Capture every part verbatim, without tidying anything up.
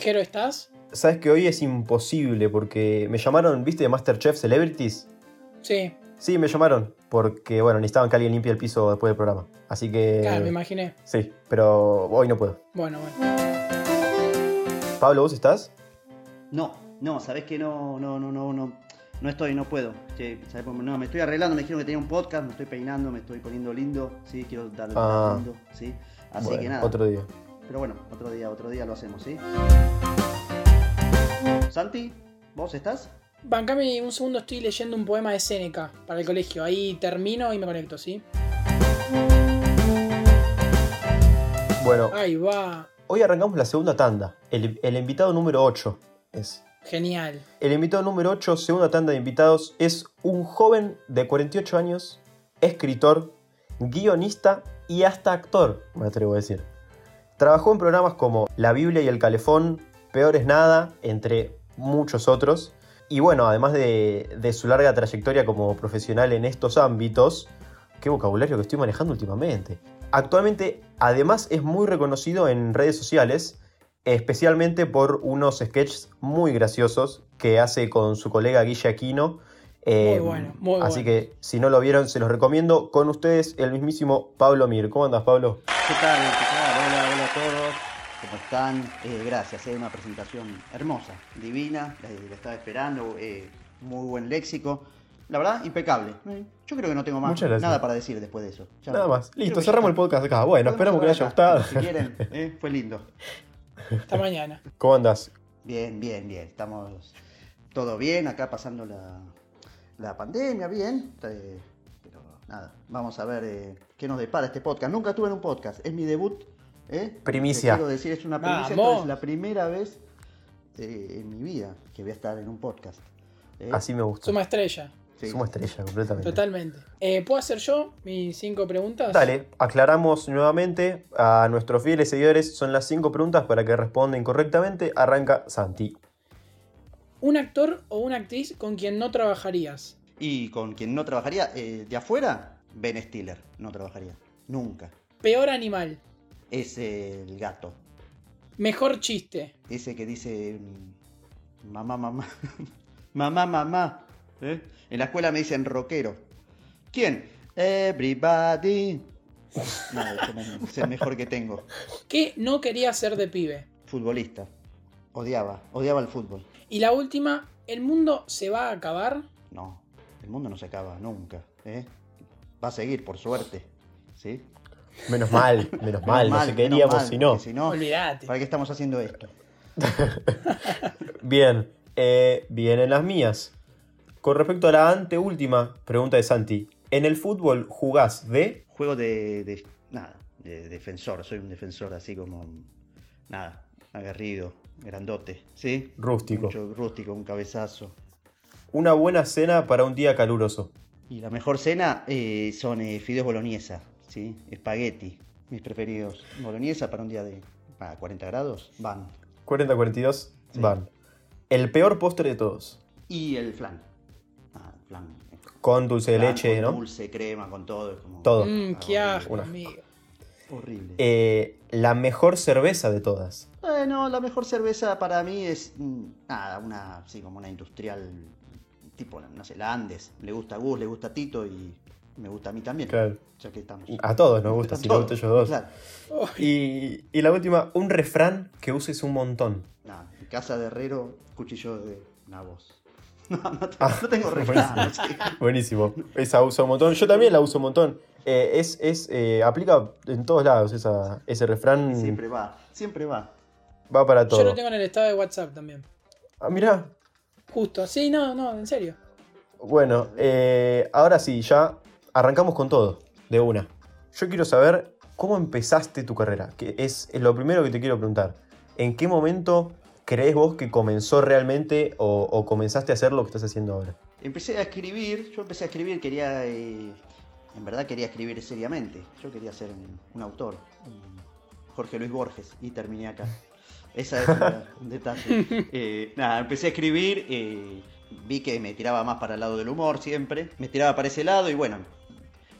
Jero, ¿estás? Sabes que hoy es imposible porque me llamaron, ¿viste de MasterChef Celebrities? Sí. Sí, me llamaron porque, bueno, necesitaban que alguien limpie el piso después del programa. Así que... Claro, me imaginé. Sí, pero hoy no puedo. Bueno, bueno. Pablo, ¿vos estás? No, no, sabés que no, no, no, no, no, no estoy, no puedo. Sí, ¿sabés? No, me estoy arreglando, me dijeron que tenía un podcast, me estoy peinando, me estoy poniendo lindo, sí, quiero darle Ah. lindo, sí. Así Bueno, que nada. otro día. Pero bueno, otro día, otro día lo hacemos, ¿sí? Santi, ¿vos estás? Bancame un segundo, estoy leyendo un poema de Séneca para el colegio. Ahí termino y me conecto, ¿sí? Bueno, Ahí va. hoy arrancamos la segunda tanda. El, el invitado número ocho es. Genial. El invitado número ocho, segunda tanda de invitados, es un joven de cuarenta y ocho años, escritor, guionista y hasta actor, me atrevo a decir. Trabajó en programas como La Biblia y el Calefón, Peor es Nada, entre muchos otros. Y bueno, además de, de su larga trayectoria como profesional en estos ámbitos, qué vocabulario que estoy manejando últimamente. Actualmente, además, es muy reconocido en redes sociales, especialmente por unos sketches muy graciosos que hace con su colega Guille Aquino. Eh, Muy bueno, muy así bueno. que, si no lo vieron, se los recomiendo. Con ustedes, el mismísimo Pablo Mir. ¿Cómo andas, Pablo? ¿Qué tal? ¿Qué tal? Hola, hola a todos. ¿Cómo están? Eh, gracias, es una presentación hermosa, divina, la, la estaba esperando, eh, muy buen léxico. La verdad, impecable. Eh, Yo creo que no tengo más Muchas gracias. nada para decir después de eso. Ya Nada no- más. creo Listo, que ya cerramos el está. podcast acá. Bueno, Podemos esperamos que les haya cerrar gustado. acá, Si quieren, eh, fue lindo. Hasta mañana. ¿Cómo andas? Bien, bien, bien. Estamos todo bien acá pasando la, la pandemia, bien. Eh, pero nada, vamos a ver eh, qué nos depara este podcast. Nunca estuve en un podcast, es mi debut. ¿eh? Primicia. Te quiero decir, es una primicia, Vamos. esto es la primera vez eh, en mi vida que voy a estar en un podcast. ¿eh? Así me gusta. Suma estrella. Sí. Somos estrella, completamente. Totalmente. Eh, ¿Puedo hacer yo mis cinco preguntas? Dale, aclaramos nuevamente a nuestros fieles seguidores. Son las cinco preguntas para que respondan correctamente. Arranca Santi. ¿Un actor o una actriz con quien no trabajarías? Y con quien no trabajaría, eh, de afuera, Ben Stiller, no trabajaría. Nunca. Peor animal. Es el gato. Mejor chiste. Ese que dice mm, mamá, mamá, mamá, mamá. ¿eh? En la escuela me dicen rockero. ¿Quién? Everybody. No, ese me- es el mejor que tengo. ¿Qué no quería ser de pibe? Futbolista. Odiaba, odiaba el fútbol. Y la última, ¿el mundo se va a acabar? No, el mundo no se acaba nunca. ¿eh? Va a seguir, por suerte. ¿Sí? Menos mal, menos mal. Menos No mal, se menos queríamos mal, si no. porque si no, Olvídate. ¿para qué estamos haciendo esto? Bien, eh, bien en las mías. Con respecto a la anteúltima pregunta de Santi. ¿En el fútbol jugás de? Juego de, de nada, de defensor. Soy un defensor así como, nada, aguerrido, grandote, ¿sí? Rústico. Mucho rústico, un cabezazo. Una buena cena para un día caluroso. Y la mejor cena eh, son eh, fideos boloñesa, ¿sí? Espagueti, mis preferidos. Boloñesa para un día de ah, cuarenta grados, van. cuarenta a cuarenta y dos Sí. van. El peor postre de todos. Y el flan. Ah, el flan. eh, Con dulce de flan leche, con ¿no? Dulce, crema, con todo. Es como Todo. Mmm, qué Ah, asco, una. amigo. horrible. Eh, la mejor cerveza de todas. Bueno, la mejor cerveza para mí es mm, nada, una así como una industrial tipo, no sé, la Andes. Le gusta a Gus, le gusta a Tito y me gusta a mí también. Claro. Ya que estamos. A todos nos gusta, A si todos, nos gusta ellos dos. Claro. Uy, Y, y la última, un refrán que uses un montón. Nada, en casa de herrero, cuchillo de una voz. No, no, te- Ah, no tengo refrán. sí. Buenísimo. Esa uso un montón. Yo también la uso un montón. Eh, es, es, eh, aplica en todos lados esa, ese refrán. Siempre va, siempre va. Va para yo todo. lo tengo en el estado de WhatsApp también. Ah, mirá. Justo. Sí, no, no, en serio. Bueno, eh, ahora sí, ya arrancamos con todo, de una. Yo quiero saber cómo empezaste tu carrera, que es, es lo primero que te quiero preguntar. ¿En qué momento crees vos que comenzó realmente o, o comenzaste a hacer lo que estás haciendo ahora? Empecé a escribir, yo empecé a escribir, quería, eh, en verdad quería escribir seriamente. Yo quería ser un, un autor, un Jorge Luis Borges, y terminé acá. Esa es una- un detalle. Eh, nada, empecé a escribir, eh, vi que me tiraba más para el lado del humor siempre, me tiraba para ese lado y bueno,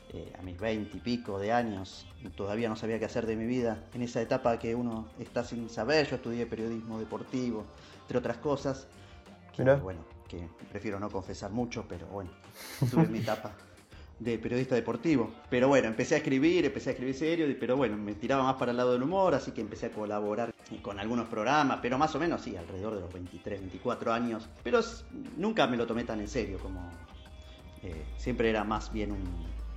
eh, a mis veinte y pico de años, todavía no sabía qué hacer de mi vida. En esa etapa que uno está sin saber, yo estudié periodismo deportivo, entre otras cosas. Que, Mirá. bueno, que prefiero no confesar mucho, pero bueno, tuve mi etapa de periodista deportivo. Pero bueno, empecé a escribir, empecé a escribir serio, pero bueno, me tiraba más para el lado del humor, así que empecé a colaborar con algunos programas, pero más o menos sí, alrededor de los veintitrés, veinticuatro años. Pero s- nunca me lo tomé tan en serio, como eh, siempre era más bien un...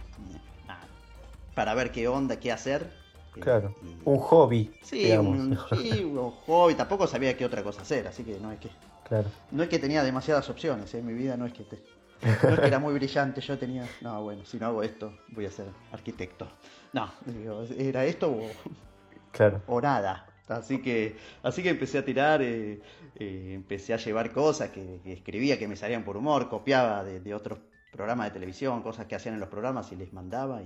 nada, para ver qué onda, qué hacer. eh, Claro. y- Un hobby, sí, digamos. un, sí, un hobby, tampoco sabía qué otra cosa hacer, así que no es que... Claro. No es que tenía demasiadas opciones, ¿eh? Mi vida no es que te- no es que era muy brillante, yo tenía, no, bueno, si no hago esto, voy a ser arquitecto. No, digo, era esto o, Claro. o nada. Así que, así que empecé a tirar, eh, eh, empecé a llevar cosas que, que escribía, que me salían por humor, copiaba de, de otros programas de televisión, cosas que hacían en los programas y les mandaba y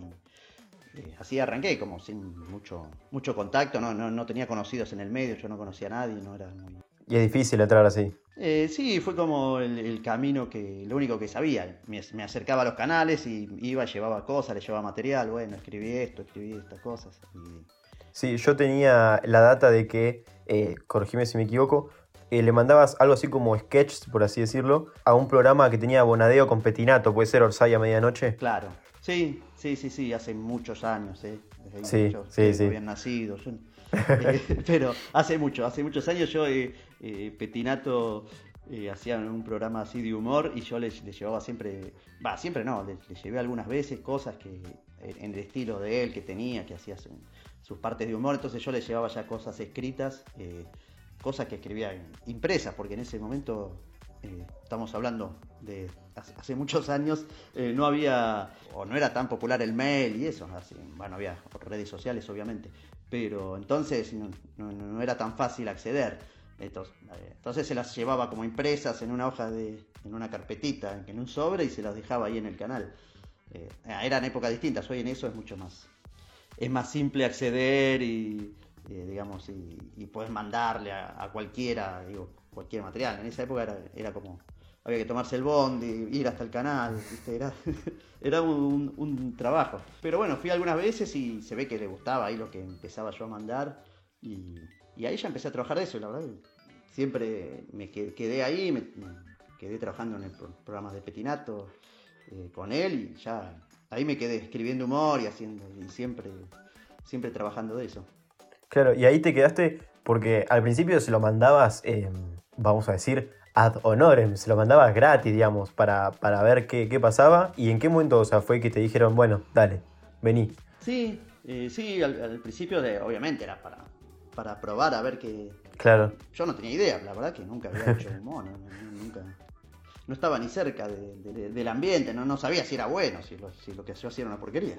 eh, así arranqué, como sin mucho, mucho contacto, no, no, no tenía conocidos en el medio, yo no conocía a nadie, no era muy... Y es difícil entrar así. Eh, sí, fue como el, el camino que, lo único que sabía. Me, me acercaba a los canales y iba, llevaba cosas, le llevaba material, bueno, escribí esto, escribí estas cosas. Y... Sí, yo tenía la data de que, eh, corregime si me equivoco, eh, le mandabas algo así como sketches, por así decirlo, a un programa que tenía Bonadeo con Petinato, puede ser Orsay a medianoche. Claro, sí, sí, sí, sí, hace muchos años, ¿eh? Desde ahí Sí, yo- sí, ustedes sí. no habían nacido, yo- eh, pero hace mucho, hace muchos años yo, eh, eh, Petinato eh, hacía un programa así de humor y yo le, le llevaba siempre, va, siempre no, le, le llevé algunas veces cosas que en, en el estilo de él que tenía, que hacía su- sus partes de humor, entonces yo le llevaba ya cosas escritas, eh, cosas que escribía en- impresas, porque en ese momento eh, estamos hablando de hace, hace muchos años, eh, no había, o no era tan popular el mail y eso, así, bueno, había redes sociales obviamente, pero entonces no, no- no era tan fácil acceder. Entonces, eh, entonces se las llevaba como impresas en una hoja de, en una carpetita, en un sobre y se las dejaba ahí en el canal. Eh, eran épocas distintas, hoy en eso es mucho más, es más simple acceder y, eh, digamos, y, y puedes mandarle a, a cualquiera, digo, cualquier material. En esa época era, era como, había que tomarse el bondi, ir hasta el canal, ¿viste? Era, era un, un trabajo. Pero bueno, fui algunas veces y se ve que le gustaba ahí lo que empezaba yo a mandar y, y ahí ya empecé a trabajar de eso, la verdad. Siempre me que- quedé ahí, me, me quedé trabajando en el pro- programas de Petinato eh, con él y ya ahí me quedé escribiendo humor y haciendo y siempre siempre trabajando de eso. Claro, y ahí te quedaste porque al principio se lo mandabas, eh, vamos a decir, ad honorem, se lo mandabas gratis, digamos, para, para ver qué, qué pasaba y en qué momento, o sea, fue que te dijeron, bueno, dale, vení. Sí, eh, sí, al, al principio de, obviamente era para, para probar a ver qué. Claro, Yo no tenía idea, la verdad que nunca había hecho humor, no, no- nunca, no estaba ni cerca de- de- del ambiente, no, no sabía si era bueno, si lo, si lo que yo hacía era una porquería.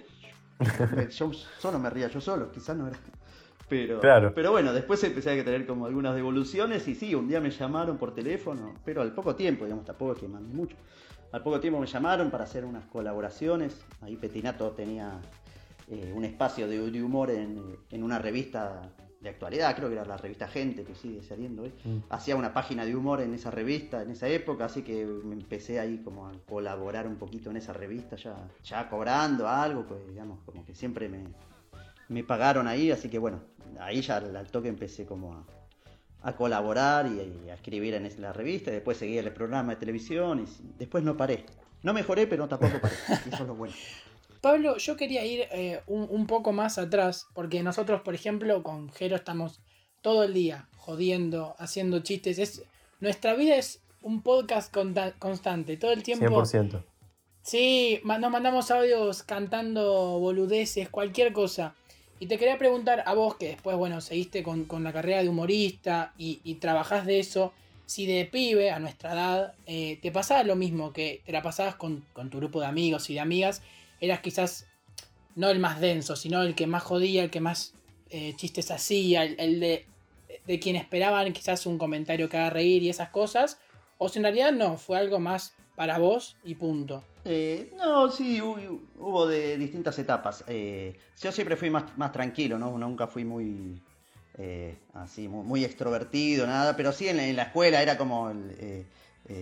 Me- Yo solo me ría yo solo, quizás no era. Pero, Claro. pero bueno, después empecé a tener como algunas devoluciones y sí, un día me llamaron por teléfono, pero al poco tiempo, digamos, tampoco es que mandé mucho. Al poco tiempo me llamaron para hacer unas colaboraciones. Ahí Petinato tenía eh, un espacio de, de humor en, en una revista de actualidad, creo que era la revista Gente, que sigue saliendo hoy. Mm. Hacía una página de humor en esa revista, en esa época, así que me empecé ahí como a colaborar un poquito en esa revista, ya, ya cobrando algo, pues digamos, como que siempre me, me pagaron ahí, así que bueno, ahí ya al, al toque empecé como a, a colaborar y, y a escribir en es- la revista, y después seguí el programa de televisión y s- después no paré. No mejoré, pero tampoco paré, eso es lo bueno. Pablo, yo quería ir eh, un, un poco más atrás, porque nosotros, por ejemplo, con Jero estamos todo el día jodiendo, haciendo chistes. Es, nuestra vida es un podcast conta- constante, todo el tiempo. cien por ciento. Sí, ma- nos mandamos audios cantando boludeces, cualquier cosa. Y te quería preguntar a vos, que después, bueno, seguiste con, con la carrera de humorista y, y trabajás de eso, si de pibe, a nuestra edad, eh, te pasaba lo mismo, que te la pasabas con, con tu grupo de amigos y de amigas, eras quizás no el más denso, sino el que más jodía, el que más eh, chistes hacía, el, el de, de quien esperaban quizás un comentario que haga reír y esas cosas, o si en realidad no, fue algo más para vos y punto. Eh, no, sí, hu- hubo de distintas etapas. Eh, yo siempre fui más, más tranquilo, ¿no? Nunca fui muy eh, así, muy, muy extrovertido, nada, pero sí en la, en la escuela era como el, eh, eh,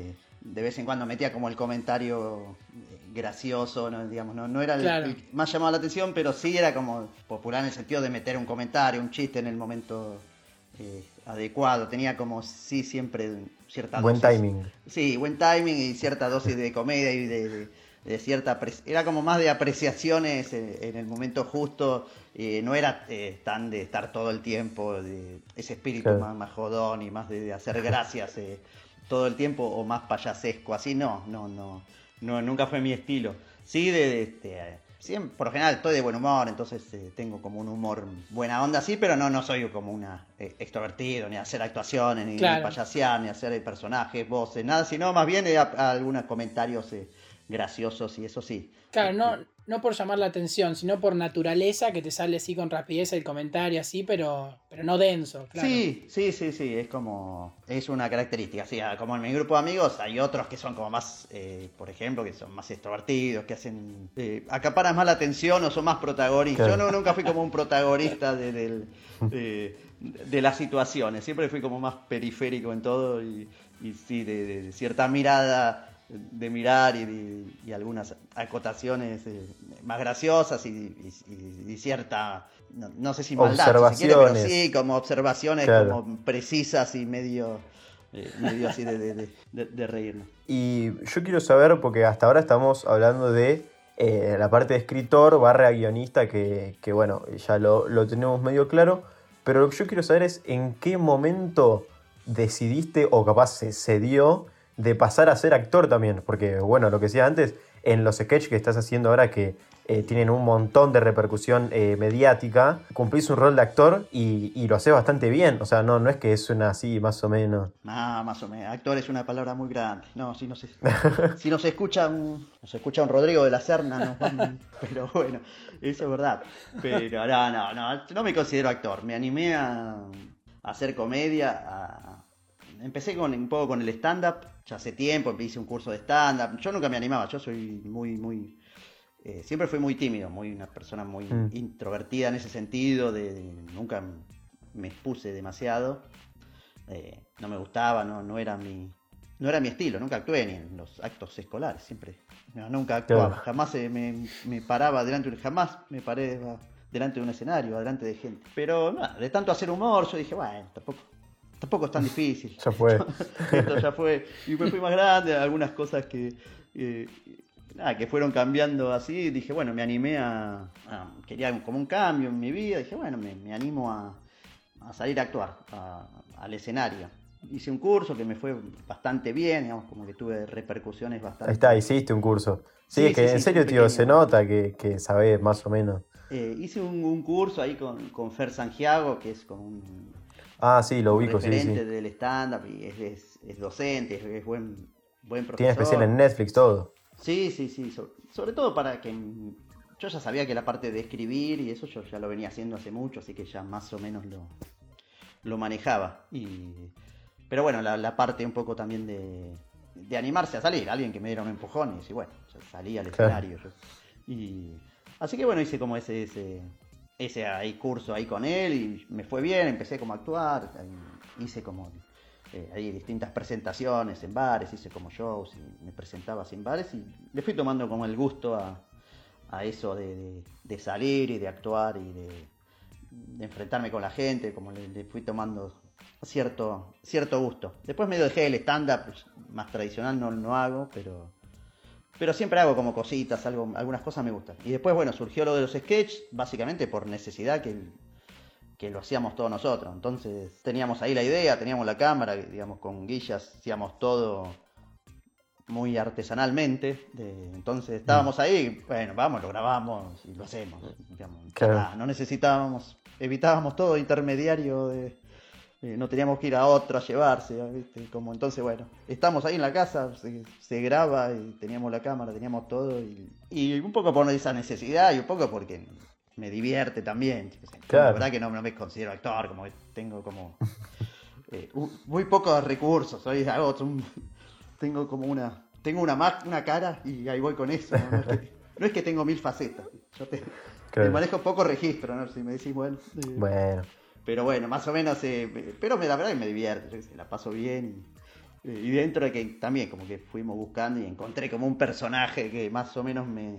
de vez en cuando metía como el comentario gracioso, ¿no? Digamos, no, no era el, Claro. el más llamado la atención, pero sí era como popular en el sentido de meter un comentario, un chiste en el momento eh, adecuado. Tenía como sí siempre cierta Buen dosis. timing. Sí, buen timing y cierta dosis de comedia y de, de, de cierta... apre- Era como más de apreciaciones en, en el momento justo. Eh, no era eh, tan de estar todo el tiempo, de ese espíritu Claro. más, más jodón y más de, de hacer gracias eh, todo el tiempo o más payasesco. Así no, no, no, no nunca fue mi estilo. Sí, de, de, de- siempre, por lo general estoy de buen humor, entonces eh, tengo como un humor buena onda, sí, pero no, no soy como una eh, extrovertido, ni hacer actuaciones, ni, Claro. ni payasear, ni hacer personajes, voces, nada, sino más bien eh, a- a algunos comentarios eh, graciosos y eso sí. Claro, Este, no, no por llamar la atención, sino por naturaleza, que te sale así con rapidez el comentario, así, pero, pero no denso, claro. Sí, sí, sí, sí, es como, es una característica, sí, ah, como en mi grupo de amigos hay otros que son como más, eh, por ejemplo, que son más extrovertidos, que hacen, eh, acaparan más la atención o son más protagonistas. Claro. Yo no, nunca fui como un protagonista de, del- de, de las situaciones, siempre fui como más periférico en todo y, y sí, de, de- de cierta mirada, de mirar y, de- y algunas acotaciones eh, más graciosas y, y- y- y cierta... No, no sé si maldad, si se quiere, pero Observaciones. sí, como observaciones Claro. como precisas y medio, eh, medio así de, de, de, de- de reírnos. Y yo quiero saber, porque hasta ahora estamos hablando de eh, la parte de escritor barra guionista, que, que bueno, ya lo, lo tenemos medio claro, pero lo que yo quiero saber es en qué momento decidiste, o capaz se, se dio, de pasar a ser actor también, porque bueno, lo que decía antes, en los sketches que estás haciendo ahora que eh, tienen un montón de repercusión eh, mediática, cumplís un rol de actor y, y lo haces bastante bien, o sea, no, no es que suena así más o menos. Ah, más o menos. Actor es una palabra muy grande. No, si nos, si nos escucha un, nos escucha un Rodrigo de la Serna, nos van- pero bueno, eso es verdad. Pero no, no, no, no me considero actor. Me animé a, a hacer comedia. a- Empecé con, un poco con el stand-up, ya hace tiempo, hice un curso de stand-up. Yo nunca me animaba, yo soy muy, muy... eh, siempre fui muy tímido, muy una persona muy Mm. introvertida en ese sentido, de, de- nunca me expuse demasiado. Eh, no me gustaba, no, no era mi no era mi estilo, nunca actué ni en los actos escolares, siempre, no, nunca actuaba, Claro. jamás eh, me, me paraba delante de un, jamás me paré va, delante de un escenario, delante de gente. Pero nada, de tanto hacer humor, yo dije, bueno, tampoco, tampoco es tan difícil. Ya fue. Esto ya fue. Y me fui más grande, algunas cosas que, eh, nada, que fueron cambiando así. Dije, bueno, me animé a, a- quería como un cambio en mi vida. Dije, bueno, me, me animo a, a salir a actuar, a- al escenario. Hice un curso que me fue bastante bien, digamos, como que tuve repercusiones bastante. Ahí está, hiciste un curso. Sí, Sí, es que sí, en sí, serio, un tío, pequeño. se nota que, que sabés más o menos. Eh, hice un, un curso ahí con, con Fer Sangiago, que es como un, Ah, sí, lo un ubico, sí, referente sí. del stand-up y es, es- es docente, es, es buen, buen Tiene especial profesor. en Netflix todo. Sí, sí, sí, so- sobre todo para que yo ya sabía que la parte de escribir y eso yo ya lo venía haciendo hace mucho, así que ya más o menos lo, lo manejaba. Y, pero bueno, la, la parte un poco también de, de animarse a salir, alguien que me diera un empujón y decir, bueno, yo salí al Claro. escenario. yo- y, así que bueno, hice como ese, ese, ese ahí curso ahí con él y me fue bien, empecé como a actuar, ahí hice como eh, ahí distintas presentaciones en bares, hice como shows y me presentaba así en bares y le fui tomando como el gusto a, a eso de, de- de salir y de actuar y de, de enfrentarme con la gente, como le, le fui tomando cierto, cierto gusto. Después medio dejé el stand-up, pues, más tradicional no, no hago, pero, pero siempre hago como cositas, algo, algunas cosas me gustan. Y después, bueno, surgió lo de los sketches, básicamente por necesidad que, que lo hacíamos todos nosotros. Entonces teníamos ahí la idea, teníamos la cámara, digamos, con guillas hacíamos todo muy artesanalmente. de- entonces estábamos ahí, bueno, vamos, lo grabamos y lo hacemos. Digamos, Claro. nada, no necesitábamos, evitábamos todo intermediario de... eh, no teníamos que ir a otro a llevarse, ¿viste? Como entonces, bueno, estamos ahí en la casa, se, se graba y teníamos la cámara, teníamos todo y, y un poco por esa necesidad y un poco porque me divierte también. yo qué sé. Claro. La verdad que no, no me considero actor, como que tengo como eh, u- muy pocos recursos, soy hago un- tengo como una tengo una ma- una cara y ahí voy con eso, no, no es, que, no es que tengo mil facetas, yo te, Claro. te manejo poco registro, ¿no? Si me decís, bueno, eh, Bueno, pero bueno, más o menos, eh, me- pero me, la verdad que me divierte, yo qué sé, la paso bien Eh, y dentro de que también como que fuimos buscando y encontré como un personaje que más o menos me,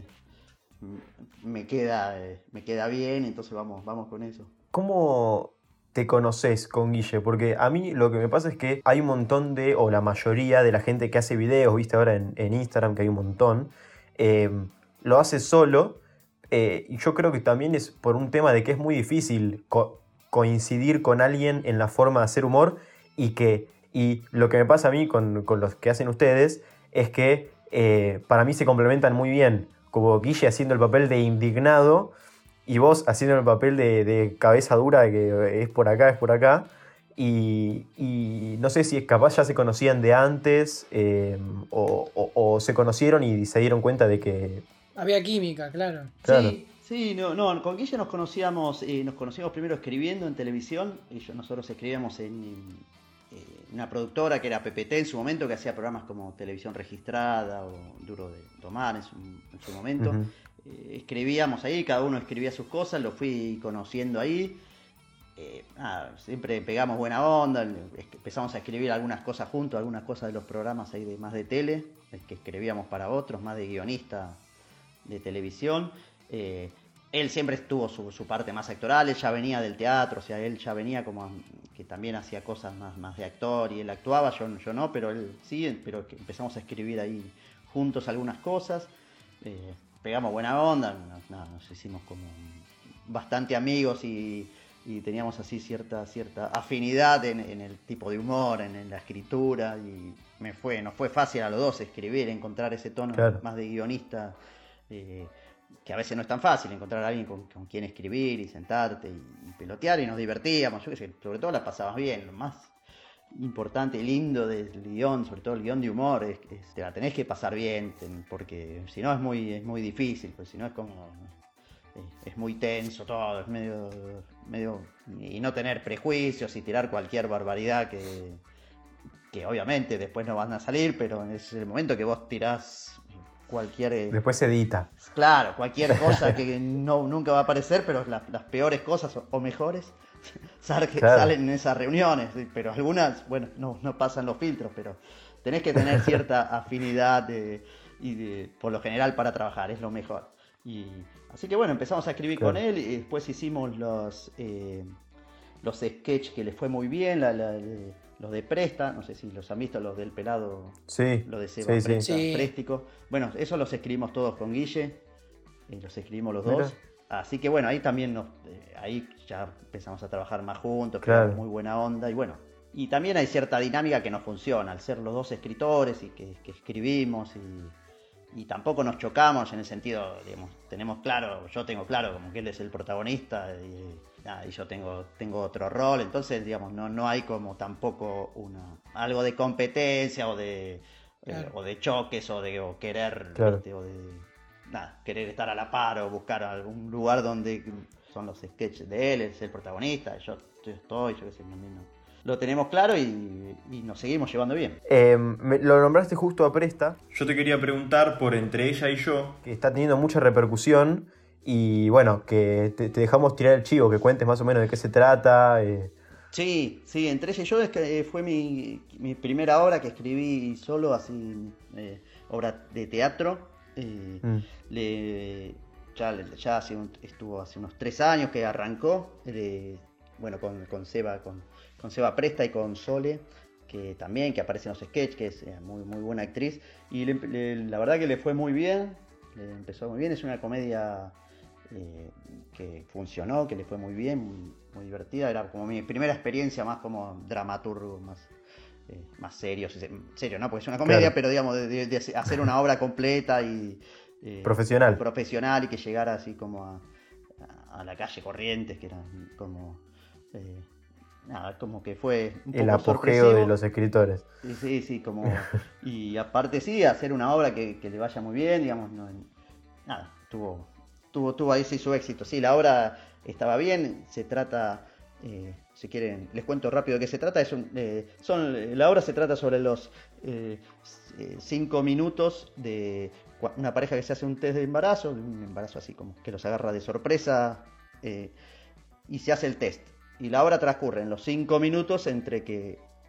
me queda, eh, me queda bien, entonces vamos, vamos con eso. ¿Cómo te conoces con Guille? Porque a mí lo que me pasa es que hay un montón de, o la mayoría de la gente que hace videos, viste ahora en, en Instagram que hay un montón, eh, lo hace solo, eh, y yo creo que también es por un tema de que es muy difícil co- coincidir con alguien en la forma de hacer humor, y que y lo que me pasa a mí con, con los que hacen ustedes es que eh, para mí se complementan muy bien, como Guille haciendo el papel de indignado y vos haciendo el papel de, de cabeza dura, de que es por acá, es por acá. Y, y no sé si es capaz ya se conocían de antes, eh, o, o- o se conocieron y se dieron cuenta de que... Había química, claro. Claro. Sí, sí, no, no, con Guille nos conocíamos, eh, nos conocíamos primero escribiendo en televisión, y yo- nosotros escribíamos en eh, una productora que era P P T en su momento, que hacía programas como Televisión Registrada o Duro de Tomar en su, en su momento. Ujú. Eh, escribíamos ahí, cada uno escribía sus cosas, lo fui conociendo ahí. Eh, nada, siempre pegamos buena onda, es- empezamos a escribir algunas cosas juntos, algunas cosas de los programas ahí de más de tele, eh, que escribíamos para otros, más de guionista de televisión. Eh, él siempre tuvo su, su parte más actoral, él ya venía del teatro, o sea, él ya venía como a- que también hacía cosas más, más de actor y él actuaba, yo, yo no, pero él sí, pero que empezamos a escribir ahí juntos algunas cosas. Eh, pegamos buena onda, nos, nada, nos hicimos como bastante amigos y, y teníamos así cierta, cierta afinidad en, en el tipo de humor, en, en la escritura, y me fue, nos fue fácil a los dos escribir, encontrar ese tono Claro. más de guionista, eh, que a veces no es tan fácil encontrar a alguien con, con quien escribir y sentarte y, y pelotear, y nos divertíamos, yo qué sé, sobre todo la pasabas bien. Lo más importante y lindo del guión, sobre todo el guión de humor, es que te la tenés que pasar bien, ten- porque si no es muy, es muy difícil, pues si no es como, es, es muy tenso todo, es medio, medio, y no tener prejuicios y tirar cualquier barbaridad que, que obviamente después no van a salir, pero es el momento que vos tirás cualquier, eh, Después se edita. claro, cualquier cosa que no, nunca va a aparecer, pero la- las peores cosas o, o mejores sal- que Claro. salen en esas reuniones, sí, pero algunas, bueno, no, no pasan los filtros, pero tenés que tener cierta afinidad de- y de- por lo general para trabajar, es lo mejor. Y, así que bueno, empezamos a escribir Claro. con él y después hicimos los, eh, los sketches que le fue muy bien, la- la- la- los de Presta, no sé si los han visto, los del pelado, Sí, lo de Seba sí, sí. Presta, Sí. Préstico. Bueno, eso los escribimos todos con Guille, eh, los escribimos los Mira. dos. Así que bueno, ahí también nos, eh, ahí ya empezamos a trabajar más juntos, Claro. pegamos muy buena onda y bueno. Y también hay cierta dinámica que no funciona, al ser los dos escritores y que, que escribimos y, y tampoco nos chocamos en el sentido, digamos, tenemos claro, yo tengo claro como que él es el protagonista y, nada, y yo tengo, tengo otro rol, entonces digamos, no, no hay como tampoco una, algo de competencia o de, Claro. eh, o de choques o de o querer, Claro. ¿viste? O de nada, querer estar a la par o buscar algún lugar donde son los sketches de él, es el protagonista, yo, yo estoy, yo qué sé, no, no. Lo tenemos claro y, y nos seguimos llevando bien. Eh, me- lo nombraste justo a Presta. Yo te quería preguntar por Entre ella y yo, que está teniendo mucha repercusión, y bueno, que te, te dejamos tirar el chivo, que cuentes más o menos de qué se trata. eh. Sí, sí, Entre ella y yo es que eh, fue mi, mi primera obra que escribí solo, así, eh, obra de teatro. Eh, Mm. le, ya ya hace un- estuvo hace unos tres años que arrancó, eh, bueno, con, con Seba, con, con Seba Presta y con Sole, que también, que aparece en los sketches, que es eh, muy, muy buena actriz. Y le- le- la verdad que le fue muy bien, le empezó muy bien, es una comedia eh, que funcionó, que le fue muy bien, muy, muy divertida. Era como mi primera experiencia más como dramaturgo, más, eh, más serio, si se- serio, ¿no? Porque es una comedia, Claro. pero digamos, de, de- de hacer una obra completa y eh, Profesional. profesional y que llegara así como a, a la calle Corrientes, que era como eh, nada, como que fue un El poco apogeo sorpresivo. de los escritores. Sí, sí, sí, como y aparte sí, hacer una obra que, que le vaya muy bien, digamos, no, nada, tuvo, tuvo, tuvo ahí sí su éxito. Sí, la obra estaba bien, se trata, eh, si quieren, les cuento rápido de qué se trata. Es un, eh, son, la obra se trata sobre los eh, eh, cinco minutos de cua- una pareja que se hace un test de embarazo, un embarazo así como que los agarra de sorpresa, eh, y se hace el test. Y la obra transcurre en los cinco minutos entre que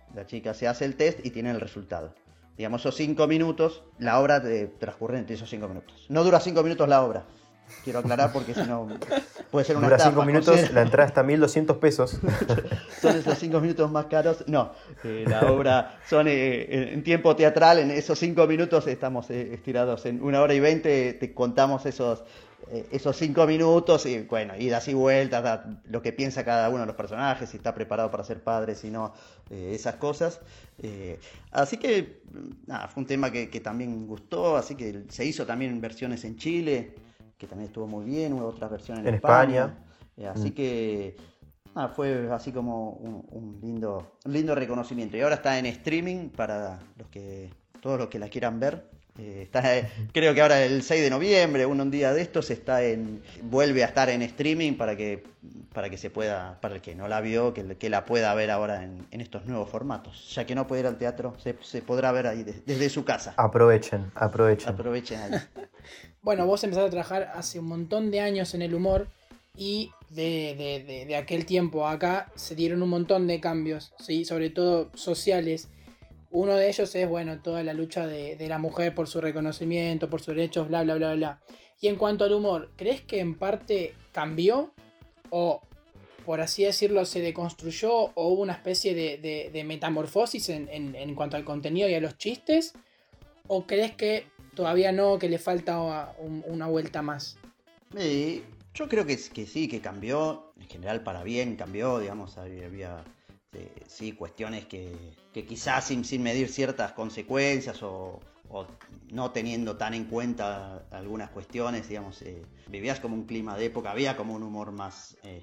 la chica se hace el test y tiene el resultado. Digamos, esos cinco minutos, la obra de, transcurre entre esos cinco minutos. No dura cinco minutos la obra. Quiero aclarar porque si no puede ser una Dura estafa. cinco minutos, considera... la entrada está a mil doscientos pesos. Son esos cinco minutos más caros. No, eh, la obra son eh, en tiempo teatral, en esos cinco minutos estamos eh, estirados en una hora y veinte, te contamos esos, eh, esos cinco minutos y bueno, idas y vueltas, da, lo que piensa cada uno de los personajes, si está preparado para ser padre, si no, eh, esas cosas. Eh, así que, nada, fue un tema que, que también gustó, así que se hizo también versiones en Chile, que también estuvo muy bien, hubo otras versiones en, en España. España. Eh, así mm. que ah, fue así como un, un lindo un lindo reconocimiento. Y ahora está en streaming para los que todos los que la quieran ver. Eh, está, eh, creo que ahora el seis de noviembre, un, un día de estos, está en vuelve a estar en streaming para que para que se pueda, para el que no la vio, que, que la pueda ver ahora en, en estos nuevos formatos. Ya que no puede ir al teatro, se, se podrá ver ahí de, desde su casa. Aprovechen, aprovechen. Aprovechen ahí. Bueno, vos empezaste a trabajar hace un montón de años en el humor y de, de, de, de aquel tiempo a acá se dieron un montón de cambios, ¿sí? Sobre todo sociales. Uno de ellos es, bueno, toda la lucha de, de la mujer por su reconocimiento, por sus derechos, bla, bla, bla, bla. Y en cuanto al humor, ¿crees que en parte cambió? ¿O, por así decirlo, se deconstruyó? ¿O hubo una especie de, de, de metamorfosis en, en, en cuanto al contenido y a los chistes? ¿O crees que todavía no, que le falta un, una vuelta más? Eh, yo creo que, que sí, que cambió, en general para bien, cambió, digamos, había, había eh, sí, cuestiones que, que quizás sin, sin medir ciertas consecuencias o, o no teniendo tan en cuenta algunas cuestiones, digamos, eh, vivías como un clima de época, había como un humor más... Eh,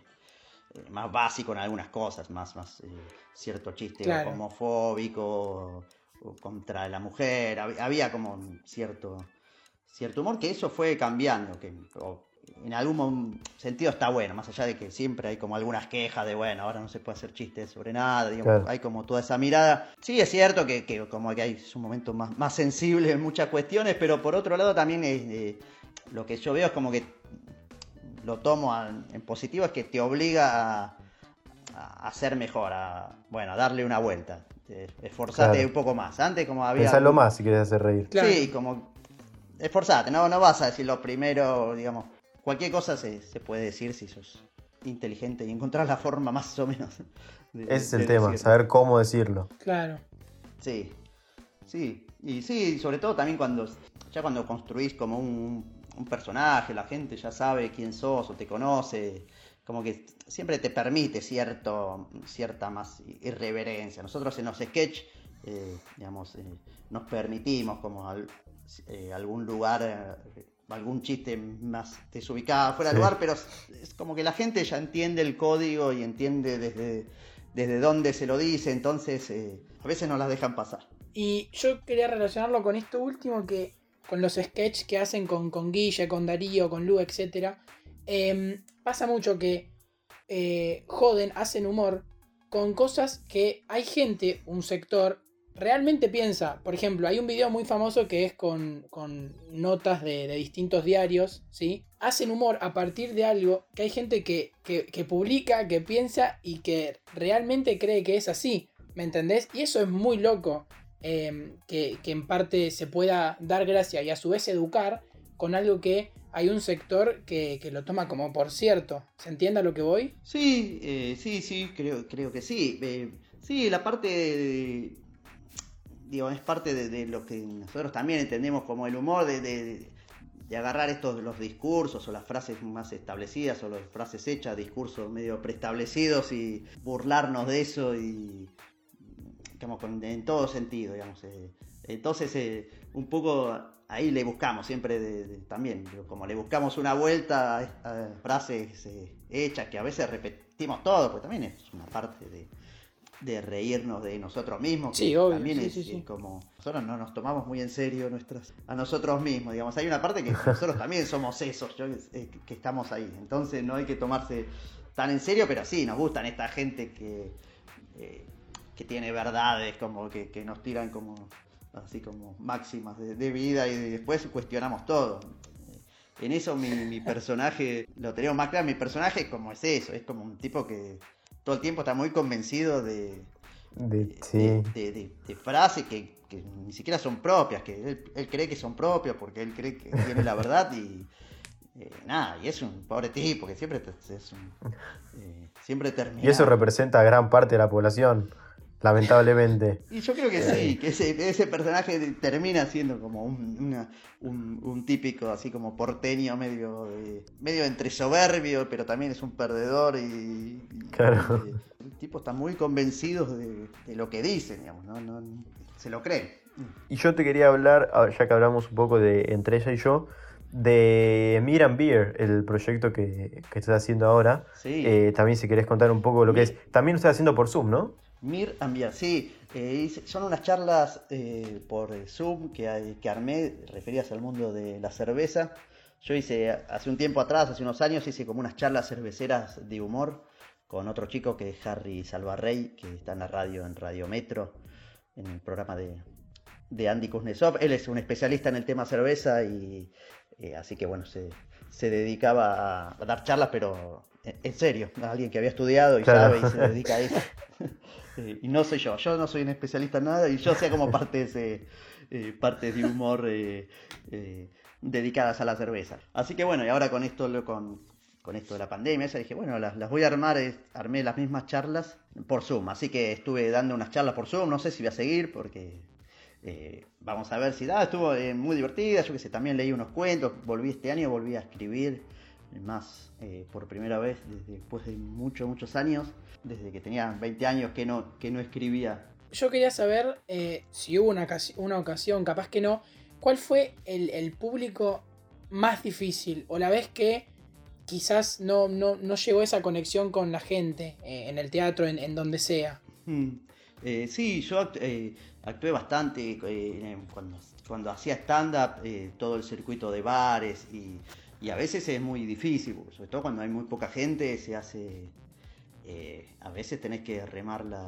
más básico en algunas cosas, más, más eh, cierto chiste claro. homofóbico o contra la mujer, había como cierto cierto humor, que eso fue cambiando, que en algún sentido está bueno, más allá de que siempre hay como algunas quejas de bueno, ahora no se puede hacer chistes sobre nada, digamos, claro. Hay como toda esa mirada. Sí, es cierto que, que como que hay un momento más, más sensible en muchas cuestiones, pero por otro lado también es, eh, lo que yo veo es como que lo tomo a, en positivo, es que te obliga a, a hacer mejor, a, bueno, a darle una vuelta, esforzate claro. un poco más. Antes como había... Pensalo más si quieres hacer reír. Claro. Sí, como esforzate, no, no vas a decir lo primero, digamos, cualquier cosa se, se puede decir si sos inteligente y encontrar la forma más o menos. De, Ese es el de tema, decirlo. Saber cómo decirlo. Claro. Sí, sí, y sí, sobre todo también cuando, ya cuando construís como un... un personaje, la gente ya sabe quién sos o te conoce, como que siempre te permite cierto, cierta más irreverencia. Nosotros en los sketch, eh, digamos, eh, nos permitimos como al, eh, algún lugar, eh, algún chiste más desubicado, fuera de sí. lugar, pero es como que la gente ya entiende el código y entiende desde, desde dónde se lo dice, entonces eh, a veces no las dejan pasar. Y yo quería relacionarlo con esto último, que con los sketches que hacen con, con Guille, con Darío, con Lu, etcétera. Eh, pasa mucho que eh, joden, hacen humor con cosas que hay gente, un sector, realmente piensa. Por ejemplo, hay un video muy famoso que es con, con notas de, de distintos diarios, ¿sí? Hacen humor a partir de algo que hay gente que, que, que publica, que piensa y que realmente cree que es así, ¿me entendés? Y eso es muy loco. Eh, que, que en parte se pueda dar gracia y a su vez educar con algo que hay un sector que, que lo toma como por cierto. ¿Se entiende a lo que voy? Sí, eh, sí, sí, creo, creo que sí. Eh, sí, la parte, de, digo, es parte de, de lo que nosotros también entendemos como el humor, de, de, de agarrar estos los discursos o las frases más establecidas o las frases hechas, discursos medio preestablecidos y burlarnos de eso y... digamos, en todo sentido, digamos. Eh, entonces, eh, un poco ahí le buscamos siempre de, de, también, como le buscamos una vuelta a, a frases eh, hechas que a veces repetimos todo, porque también es una parte de, de reírnos de nosotros mismos. Sí, obvio. También sí, es, sí, sí. es como, nosotros no nos tomamos muy en serio nuestras, a nosotros mismos, digamos. Hay una parte que nosotros también somos esos, yo, eh, que estamos ahí. Entonces no hay que tomarse tan en serio, pero sí, nos gustan esta gente que... Eh, que tiene verdades, como que, que nos tiran como así como máximas de, de vida y después cuestionamos todo. En eso mi, mi personaje, lo tenemos más claro, mi personaje es como es eso, es como un tipo que todo el tiempo está muy convencido de, De, sí. de, de, de, de frases que, que ni siquiera son propias, que él, él cree que son propias porque él cree que tiene la verdad y eh, nada, y es un pobre tipo que siempre, es un, eh, siempre termina. Y eso representa a gran parte de la población, lamentablemente. Y yo creo que sí, que ese, ese personaje termina siendo como un, una, un, un típico así como porteño, medio eh, medio entre soberbio, pero también es un perdedor y, y claro. eh, el tipo está muy convencido de, de lo que dice, digamos, ¿no? No, se lo creen. Y yo te quería hablar, ya que hablamos un poco de entre ella y yo, de Mir and Beer, el proyecto que, que estás haciendo ahora. Sí. Eh, también si querés contar un poco lo Mir. que es. También lo estás haciendo por Zoom, ¿no? Mir and Beer, sí. Eh, son unas charlas eh, por Zoom que, hay, que armé referidas al mundo de la cerveza. Yo hice, hace un tiempo atrás, hace unos años, hice como unas charlas cerveceras de humor con otro chico que es Harry Salvarrey, que está en la radio, en Radio Metro, en el programa de, de Andy Kuznetsov. Él es un especialista en el tema cerveza y eh, así que bueno, se, se dedicaba a, a dar charlas, pero en, en serio, alguien que había estudiado y claro. sabe y se dedica a eso. eh, y no soy yo, yo no soy un especialista en nada y yo hacía como parte de ese, eh, partes de humor eh, eh, dedicadas a la cerveza. Así que bueno, y ahora con esto lo con con esto de la pandemia, ya dije, bueno, las, las voy a armar, eh, armé las mismas charlas por Zoom, así que estuve dando unas charlas por Zoom, no sé si voy a seguir porque eh, vamos a ver si da, estuvo eh, muy divertida, yo que sé, también leí unos cuentos, volví este año, volví a escribir más eh, por primera vez desde, después de muchos, muchos años, desde que tenía veinte años que no, que no escribía. Yo quería saber eh, si hubo una, una ocasión, capaz que no, ¿cuál fue el, el público más difícil o la vez que quizás no, no, no llegó esa conexión con la gente eh, en el teatro, en, en donde sea? Hmm. Eh, sí, yo act eh, actué bastante eh, cuando, cuando hacía stand-up, eh, todo el circuito de bares y, y a veces es muy difícil, sobre todo cuando hay muy poca gente, se hace, eh, a veces tenés que remarla,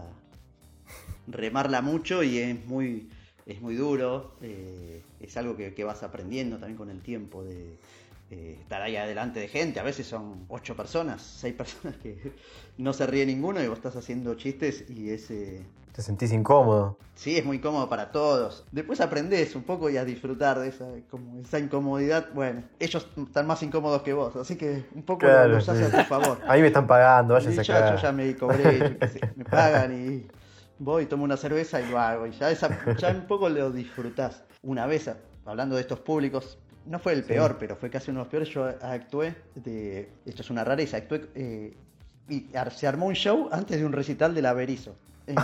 remarla mucho y es muy, es muy duro, eh, es algo que, que vas aprendiendo también con el tiempo de... Eh, estar ahí adelante de gente, a veces son ocho personas, seis personas que no se ríe ninguno y vos estás haciendo chistes y ese... ¿Te sentís incómodo? Sí, es muy incómodo para todos. Después aprendés un poco y a disfrutar de esa, como esa incomodidad. Bueno, ellos están más incómodos que vos, así que un poco claro, los hace sí. a tu favor. A mí me están pagando, váyanse a yo, cagar. yo ya me cobré, yo qué sé, me pagan y voy, tomo una cerveza y lo hago. Y ya, esa, ya un poco lo disfrutás. Una vez, hablando de estos públicos, no fue el peor, sí. pero fue casi uno de los peores. Yo actué, de, esto es una rareza, actué eh, y se armó un show antes de un recital de la Berizo. En,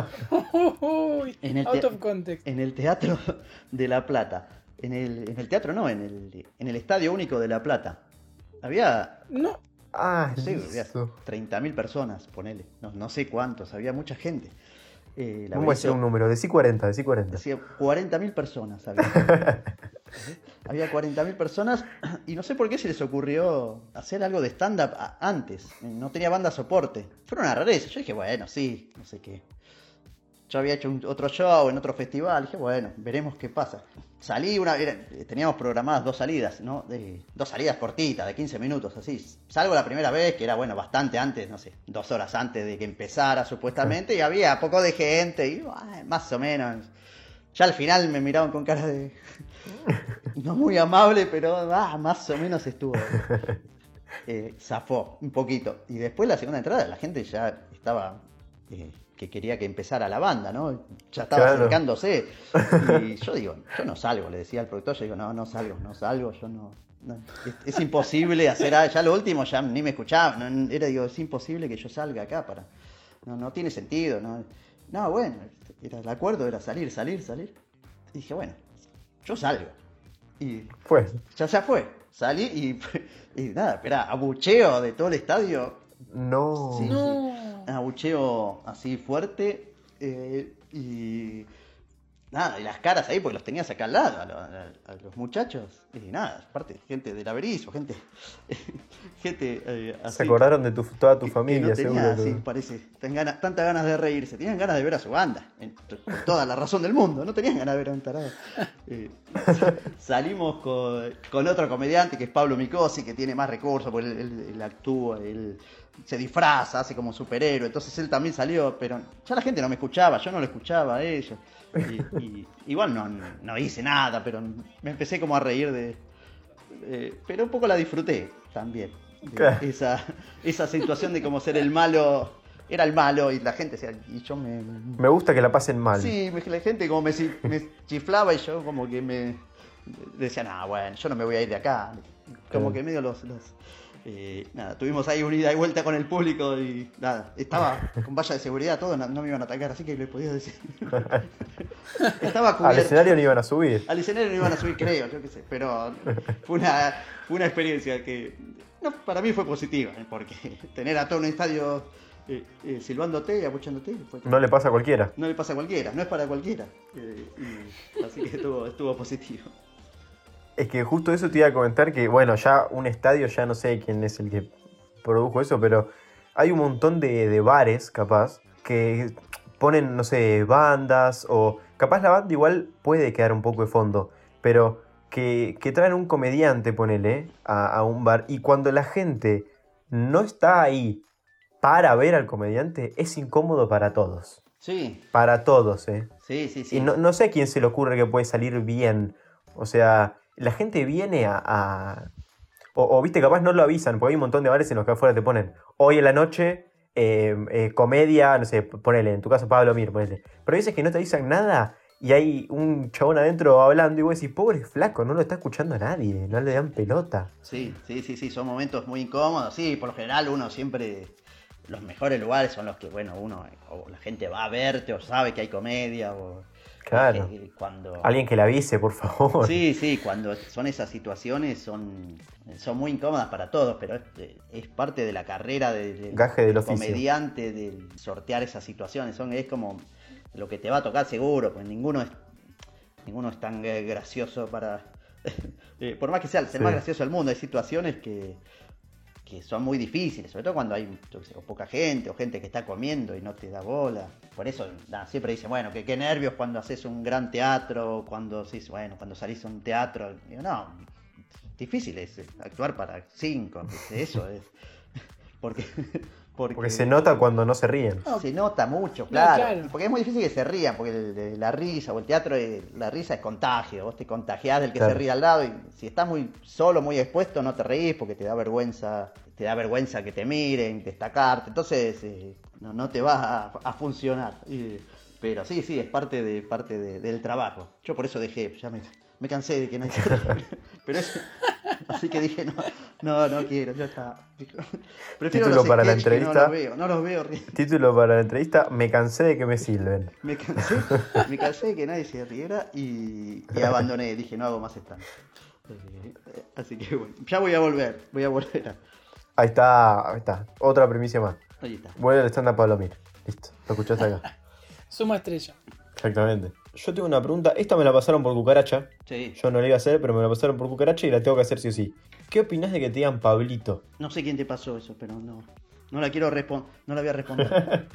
en, el Out of context. en el Teatro de La Plata. En el, en el teatro no, en el, en el Estadio Único de La Plata. Había... No. Ah, no sé, había treinta mil personas, ponele. No, no sé cuántos, había mucha gente. Eh, ¿Cómo decía un número? Decí cuarenta, decí cuarenta. Decía cuarenta mil personas había. Había cuarenta mil personas y no sé por qué se les ocurrió hacer algo de stand-up antes. No tenía banda soporte. Fue una rareza. Yo dije, bueno, sí, no sé qué. Yo había hecho un, otro show en otro festival. Dije, bueno, veremos qué pasa. Salí una era, teníamos programadas dos salidas, ¿no? De, dos salidas cortitas, de quince minutos, así. Salgo la primera vez, que era, bueno, bastante antes, no sé, dos horas antes de que empezara, supuestamente, y había poco de gente, y bueno, más o menos. Ya al final me miraban con cara de... no muy amable, pero ah, más o menos estuvo... Eh, zafó un poquito. Y después la segunda entrada, la gente ya estaba... Eh, que quería que empezara la banda, ¿no? Ya estaba claro. acercándose. Y yo digo, yo no salgo, le decía al productor, yo digo, no, no salgo, no salgo, yo no... no es, es imposible hacer... Ya lo último ya ni me escuchaba, no, era, digo, es imposible que yo salga acá para... No, no tiene sentido, ¿no? No, bueno, era el acuerdo, era salir, salir, salir. Y dije, bueno, yo salgo. Y fue. Ya, ya fue. Salí y, y nada, era abucheo de todo el estadio. No. Sí, no. Sí. Abucheo así fuerte. Eh, y nada, y las caras ahí, porque los tenías acá al lado, a, lo, a, a los muchachos. Y nada, aparte, gente del Averizo, gente. gente eh, así. Se acordaron de tu, toda tu que, familia, que no tenía, seguro. Sí, parece. Tenían ganas, tantas ganas de reírse. Tenían ganas de ver a su banda. En, con toda la razón del mundo. No tenían ganas de ver a un tarado. Eh, salimos con, con otro comediante que es Pablo Micosi, que tiene más recursos, porque él, él, él actúa, él se disfraza, hace como superhéroe, entonces él también salió, pero ya la gente no me escuchaba, yo no lo escuchaba a ellos. Y, y, igual no, no hice nada, pero me empecé como a reír de... Eh, pero un poco la disfruté también. De esa, esa situación de como ser el malo, era el malo y la gente, y yo me... Me gusta que la pasen mal. Sí, la gente como me, me chiflaba y yo como que me decía, nah, bueno, yo no me voy a ir de acá. Como que medio los... los eh, nada, tuvimos ahí una ida y vuelta con el público y nada, estaba con valla de seguridad, todo, no, no me iban a atacar, así que le podía decir. Estaba cubierto. Al escenario no iban a subir. Al escenario no iban a subir, creo, yo qué sé, pero fue una, fue una experiencia que no, para mí fue positiva, ¿eh? Porque tener a todo un estadio eh, eh, silbándote y abuchándote fue, no le pasa a cualquiera. No le pasa a cualquiera, no es para cualquiera. Eh, y, así que estuvo, estuvo positivo. Es que justo eso te iba a comentar que, bueno, ya un estadio, ya no sé quién es el que produjo eso, pero hay un montón de, de bares, capaz, que ponen, no sé, bandas, o capaz la banda igual puede quedar un poco de fondo, pero que, que traen un comediante, ponele, a, a un bar, y cuando la gente no está ahí para ver al comediante, es incómodo para todos. Sí. Para todos, ¿eh? Sí, sí, sí. Y no, no sé a quién se le ocurre que puede salir bien, o sea... La gente viene a... a... O, o, viste, capaz no lo avisan, porque hay un montón de bares en los que afuera te ponen hoy en la noche, eh, eh, comedia, no sé, ponele, en tu caso Pablo Mir, ponele. Pero hay veces que no te avisan nada y hay un chabón adentro hablando y vos decís, pobre flaco, no lo está escuchando a nadie, no le dan pelota. Sí, sí, sí, sí, son momentos muy incómodos. Sí, por lo general uno siempre... Los mejores lugares son los que, bueno, uno... O la gente va a verte o sabe que hay comedia o... Claro. Que cuando... Alguien que le avise, por favor. Sí, sí, cuando son esas situaciones son, son muy incómodas para todos, pero es, es parte de la carrera de, de, Gaje del del oficio. comediante, de sortear esas situaciones. Son, es como lo que te va a tocar seguro, porque ninguno es, ninguno es tan gracioso para... eh, por más que sea el Sí. más gracioso del mundo, hay situaciones que... que son muy difíciles, sobre todo cuando hay yo qué sé, o poca gente o gente que está comiendo y no te da bola. Por eso nada, siempre dicen, bueno, que qué nervios cuando haces un gran teatro, cuando sí, bueno, cuando salís a un teatro. Digo, no, difícil es actuar para cinco, eso es. Porque, porque, Porque se nota cuando no se ríen. se nota mucho, claro. No, claro. Porque es muy difícil que se rían, porque el- el- la risa o el teatro, eh, la risa es contagio. Vos te contagiás del que Claro. se ríe al lado y si estás muy solo, muy expuesto, no te reís porque te da vergüenza, te da vergüenza que te miren, destacarte. Entonces eh, no, no te va a, a funcionar. Y- pero sí, sí, es parte de parte de- del trabajo. Yo por eso dejé, ya me, me cansé de que nadie se ría. Pero es, así que dije, no, no, no quiero, ya está. Prefiero Título los para la sketches que entrevista. No los veo, no los veo. ri- Título para la entrevista, me cansé de que me silben. Me cansé, me cansé de que nadie se riera y, y abandoné. Dije, no hago más stand. Eh, así que bueno, ya voy a volver, voy a volver a... Ahí está, ahí está. Otra premisa más. Ahí está. Vuelve al stand-up Pablo Mir. Listo, lo escuchaste acá. Suma estrella. Exactamente. Yo tengo una pregunta. Esta me la pasaron por cucaracha. Sí. Yo no la iba a hacer, pero me la pasaron por cucaracha y la tengo que hacer sí o sí. ¿Qué opinás de que te digan Pablito? No sé quién te pasó eso, pero no. No la quiero responder. No la voy a responder.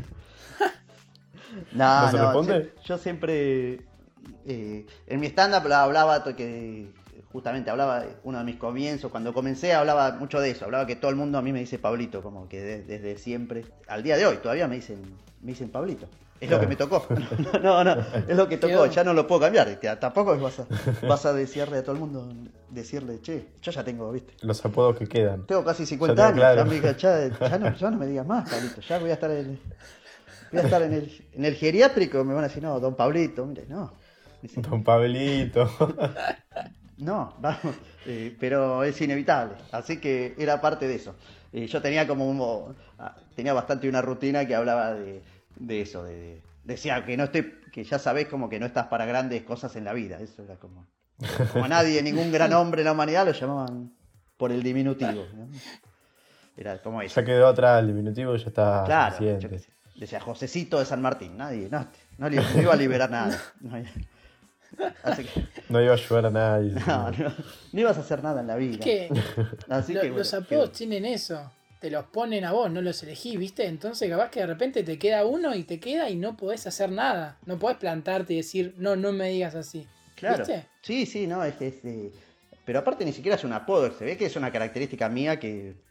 no, ¿No se no. responde? Yo, yo siempre. eh, en mi stand-up hablaba to- que. Justamente hablaba, uno de mis comienzos, cuando comencé hablaba mucho de eso, hablaba que todo el mundo a mí me dice Pablito, como que de- desde siempre, al día de hoy todavía me dicen, me dicen Pablito. Es Claro. lo que me tocó. No, no, es lo que tocó, Quedó. ya no lo puedo cambiar. T- Tampoco vas a, vas a decirle a todo el mundo, decirle, che, yo ya tengo, viste. Los apodos que quedan. Tengo casi cincuenta Ya años, tengo claro. ya, me diga, ya, ya no, ya no me digas más, Pablito, ya voy a estar en, voy a estar en el, en el geriátrico, me van a decir, no, don Pablito, mire, no. Dice, Don Pablito. no, vamos, eh, pero es inevitable, así que era parte de eso. Eh, yo tenía como un, ah, tenía bastante una rutina que hablaba de, de eso, de, de- decía que no estoy, que ya sabés como que no estás para grandes cosas en la vida, eso era como, como a nadie, ningún gran hombre en la humanidad lo llamaban por el diminutivo, ¿no? Era como eso. Ya quedó atrás el diminutivo, ya está Claro, suficiente. yo qué sé. Decía Josecito de San Martín, nadie, no, no, li- no iba a liberar nada. No, así que, No iba a ayudar a nadie. no, no, no ibas a hacer nada en la vida. Es que Así lo- que, bueno, los apodos quedó. tienen eso. Te los ponen a vos, no los elegís, ¿viste? Entonces capaz que de repente te queda uno y te queda y no podés hacer nada. No podés plantarte y decir, no, no me digas así. Claro. ¿Viste? Sí, sí, no, es, es, eh, pero aparte ni siquiera es un apodo, se ve que es una característica mía que,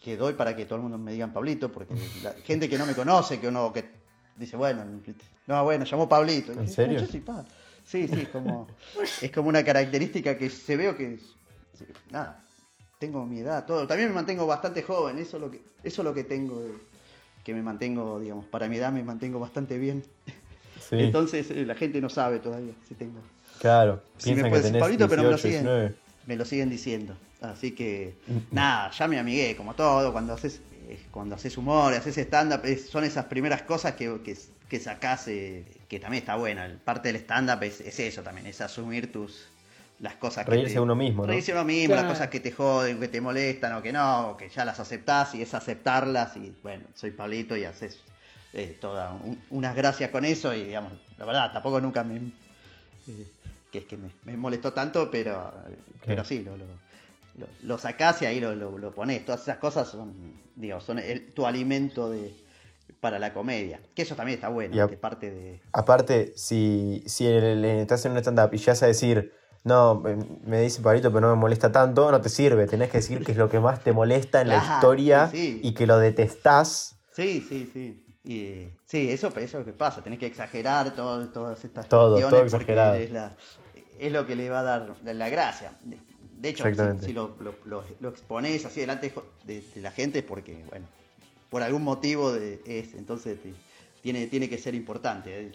que doy para que todo el mundo me digan Pablito, porque la gente que no me conoce, que uno que dice, bueno, no, bueno, llamó Pablito. ¿En serio? No, yo soy Pablo. Sí, sí, es como, es como una característica que se veo que, nada, tengo mi edad, todo. También me mantengo bastante joven, eso es lo que, eso es lo que tengo, que me mantengo, digamos, para mi edad me mantengo bastante bien. Sí. Entonces la gente no sabe todavía si tengo. Claro, si me puede decir Pablito, pero me lo siguen, me lo siguen diciendo. Así que, nada, ya me amigué, como todo, cuando haces, cuando haces humor, haces stand-up, son esas primeras cosas que, que, que sacás, eh, que también está buena. Parte del stand-up es, es eso también, es asumir tus las cosas que reírse te, de uno mismo, ¿no? Reírse de uno mismo, claro. Las cosas que te joden, que te molestan o que no, o que ya las aceptás y es aceptarlas y bueno, soy Pablito y haces eh, todas un, unas gracias con eso y digamos, la verdad, tampoco nunca me... Eh, que es que me, me molestó tanto, pero, pero sí, lo... lo Lo, lo sacás y ahí lo, lo, lo ponés. Todas esas cosas son, digo, son el, tu alimento de, para la comedia. Que eso también está bueno, a, que parte de... Aparte, si, si el, el, estás en un stand-up y llegas a decir, no, me dice Pablito, pero no me molesta tanto, no te sirve. Tenés que decir que es lo que más te molesta en claro, la historia sí, sí. Y que lo detestás. Sí, sí, sí. Y, sí, eso, eso es lo que pasa. Tenés que exagerar todo, todas estas todo, cuestiones todo exagerado. Porque es, la, es lo que le va a dar la gracia. De hecho, si, si lo, lo, lo, lo exponés así delante de, de la gente es porque, bueno, por algún motivo de, es, entonces te, tiene, tiene que ser importante. ¿eh?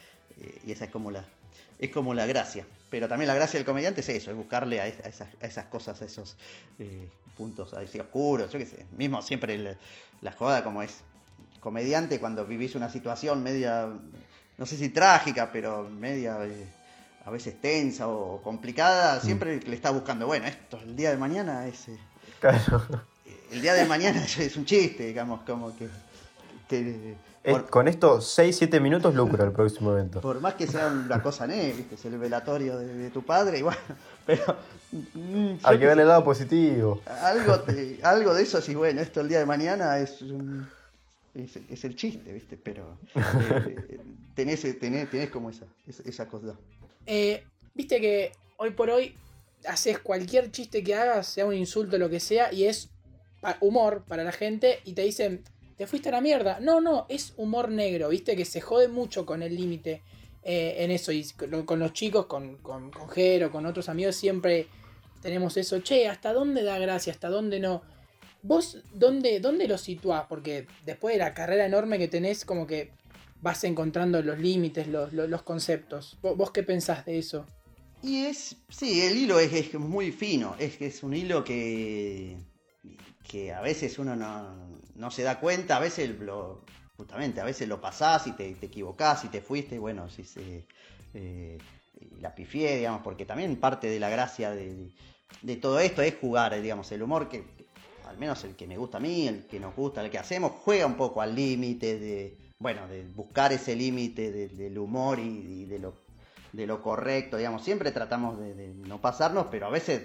Y esa es como la es como la gracia. Pero también la gracia del comediante es eso, es buscarle a, es, a, esas, a esas cosas, a esos eh, puntos así oscuros, yo qué sé. Mismo siempre el, la joda como es comediante cuando vivís una situación media, no sé si trágica, pero media... Eh, a veces tensa o complicada, siempre mm. le está buscando, bueno, esto el día de mañana es... Eh, claro. El día de mañana es un chiste, digamos, como que... que es, por, con esto, seis siete minutos lucro el próximo evento. Por más que sea una cosa ne, ¿viste? Es el velatorio de, de tu padre, y bueno, pero... Mm, Hay que ver el lado positivo. Algo, te, algo de eso, sí, bueno, esto el día de mañana es un... Es, es el chiste, ¿viste? Pero eh, tenés, tenés, tenés como esa, esa cosa. Eh, Viste que hoy por hoy haces cualquier chiste que hagas, sea un insulto o lo que sea, y es humor para la gente, y te dicen, te fuiste a la mierda. No, no, es humor negro, viste que se jode mucho con el límite eh, en eso. Y con, con los chicos, con, con, con Jero, con otros amigos, siempre tenemos eso. Che, ¿hasta dónde da gracia? ¿Hasta dónde no? ¿Vos dónde, dónde lo situás? Porque después de la carrera enorme que tenés, como que vas encontrando los límites, los, los, los conceptos. ¿Vos, ¿Vos qué pensás de eso? Y es, sí, el hilo es, es muy fino, es que es un hilo que, que a veces uno no, no se da cuenta, a veces lo, justamente, a veces lo pasás y te, te equivocás y te fuiste, bueno, si se, eh, la pifié, digamos, porque también parte de la gracia de, de, de todo esto es jugar, digamos, el humor que, al menos el que me gusta a mí, el que nos gusta, el que hacemos, juega un poco al límite de, bueno, de buscar ese límite de, del humor y, y de lo de lo correcto, digamos, siempre tratamos de, de no pasarnos, pero a veces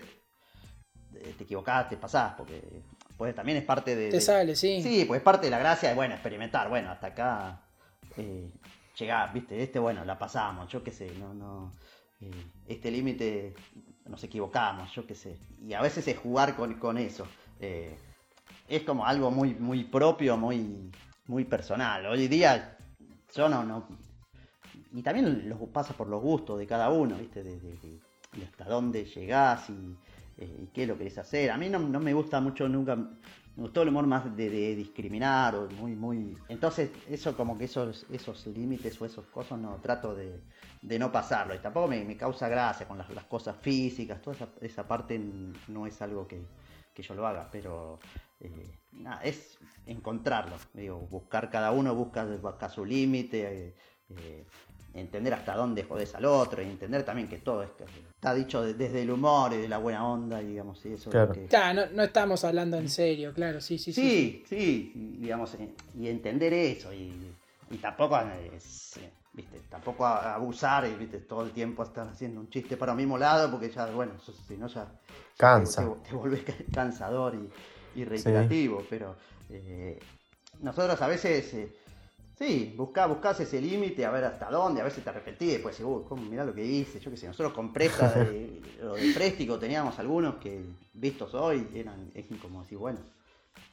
te equivocás, te pasás, porque pues también es parte de... Te de, sale, sí. Sí, pues es parte de la gracia de, bueno, experimentar, bueno, hasta acá eh, llegar, viste, este, bueno, la pasamos, yo qué sé, no, no, eh, este límite nos equivocamos, yo qué sé, y a veces es jugar con, con eso, eh, es como algo muy, muy propio, muy, muy personal, hoy día yo no, no, y también lo pasa por los gustos de cada uno, ¿viste? De, de, de, de hasta dónde llegás y, eh, y qué lo querés hacer. A mí no, no me gusta mucho nunca, me gustó el humor más de, de discriminar o muy, muy... Entonces, eso como que esos, esos límites o esos cosas no trato de, de no pasarlo. Y tampoco me, me causa gracia con las, las cosas físicas, toda esa, esa parte no es algo que, que yo lo haga, pero... Eh, nada, es encontrarlo, digo, buscar cada uno, busca, busca su límite, eh, eh, entender hasta dónde jodés al otro y entender también que todo es, está dicho de, desde el humor y de la buena onda, digamos, y eso claro. Es que... Claro, no, no estamos hablando en serio, claro, sí, sí, sí. Sí, sí, sí digamos, y entender eso y, y tampoco es, viste, tampoco abusar y viste, todo el tiempo estar haciendo un chiste para el mismo lado porque ya, bueno, si no ya, ya cansa. Te, te, te volvés cansador y, y reiterativo, sí. Pero eh, nosotros a veces... Eh, Sí, buscás, buscás ese límite, a ver hasta dónde, a veces te arrepentís, después decís, uy, ¿cómo, mirá lo que hice? Yo qué sé, nosotros con Presta, de, lo de Préstico, teníamos algunos que, vistos hoy, eran es como así, bueno,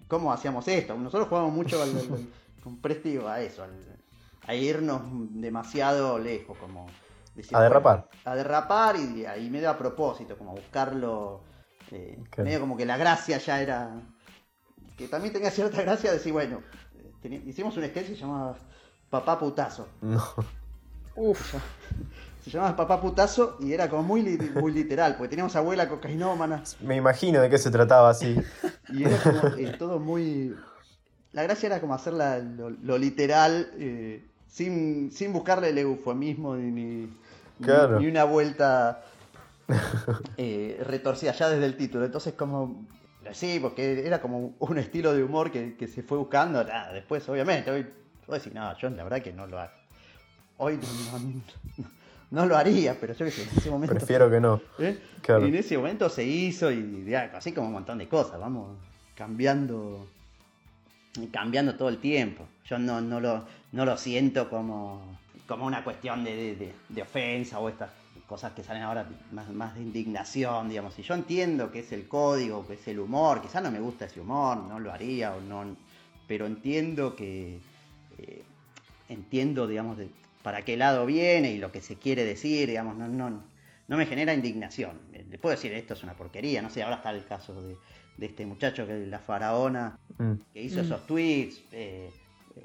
cómo hacíamos esto. Nosotros jugábamos mucho al, al, al, con Presti a eso, al, a irnos demasiado lejos, como decir, a derrapar. Bueno, a derrapar y, y medio a propósito, como buscarlo, eh, claro. Medio como que la gracia ya era, que también tenía cierta gracia decir, bueno, tení, hicimos un sketch que se llamaba Papá Putazo. No. Uf. Se llamaba Papá Putazo y era como muy, muy literal, porque teníamos abuela cocainómana. Me imagino de qué se trataba así. Y era como eh, todo muy... La gracia era como hacer la, lo, lo literal, eh, sin, sin buscarle el eufemismo ni, ni, claro. ni, ni una vuelta eh, retorcida ya desde el título. Entonces como... Sí, porque era como un estilo de humor que, que se fue buscando. Nada, después, obviamente, hoy voy a decir, no, yo la verdad que no lo hago. Hoy no, no, no lo haría, pero yo que sé, en ese momento... Prefiero que no. ¿eh? Claro. Y en ese momento se hizo y ya, así como un montón de cosas, vamos cambiando cambiando todo el tiempo. Yo no, no, lo, no lo siento como, como una cuestión de, de, de ofensa o estas cosas que salen ahora más, más de indignación, digamos. Si yo entiendo que es el código, que es el humor, quizás no me gusta ese humor, no lo haría, o no, pero entiendo que... Eh, entiendo, digamos, de para qué lado viene y lo que se quiere decir, digamos, no, no, no me genera indignación. Le puedo decir, esto es una porquería, no sé, ahora está el caso de, de este muchacho, que la faraona, mm. que hizo mm. esos tweets. Eh, eh,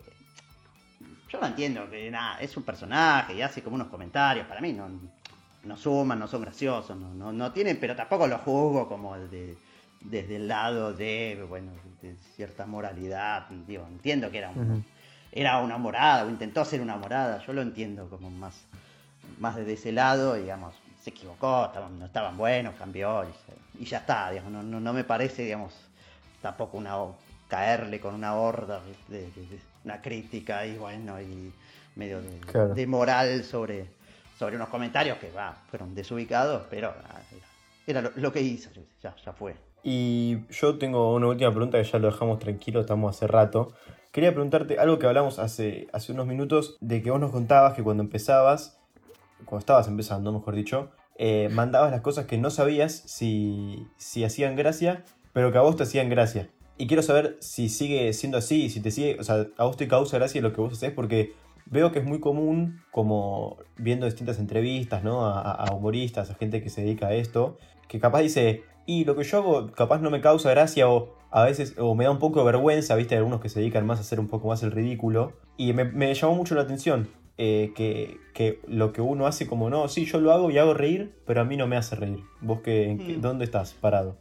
yo no entiendo, que nada, es un personaje y hace como unos comentarios, para mí no, no suman, no son graciosos, no, no, no tienen, pero tampoco lo juzgo como de, desde el lado de, bueno, de cierta moralidad, digo, entiendo que era un... Uh-huh. Era una morada, o intentó ser una morada, yo lo entiendo como más, más desde ese lado, digamos, se equivocó, estaban, no estaban buenos, cambió, y, se, y ya está, digamos, no, no, no me parece, digamos, tampoco una caerle con una horda de, de, de una crítica y bueno, y medio de, claro. de moral sobre, sobre unos comentarios que bah, fueron desubicados, pero ah, era, era lo, lo que hizo, ya, ya fue. Y yo tengo una última pregunta que ya lo dejamos tranquilo, estamos hace rato. Quería preguntarte algo que hablamos hace, hace unos minutos, de que vos nos contabas que cuando empezabas, cuando estabas empezando, mejor dicho, eh, mandabas las cosas que no sabías si, si hacían gracia, pero que a vos te hacían gracia. Y quiero saber si sigue siendo así, si te sigue, o sea, a vos te causa gracia lo que vos hacés, porque veo que es muy común, como viendo distintas entrevistas, ¿no? A, a humoristas, a gente que se dedica a esto, que capaz dice, y lo que yo hago capaz no me causa gracia o... A veces, o me da un poco de vergüenza, viste, hay algunos que se dedican más a hacer un poco más el ridículo. Y me, me llamó mucho la atención eh, que, que lo que uno hace como, no, sí, yo lo hago y hago reír, pero a mí no me hace reír. ¿Vos qué, mm. dónde estás parado?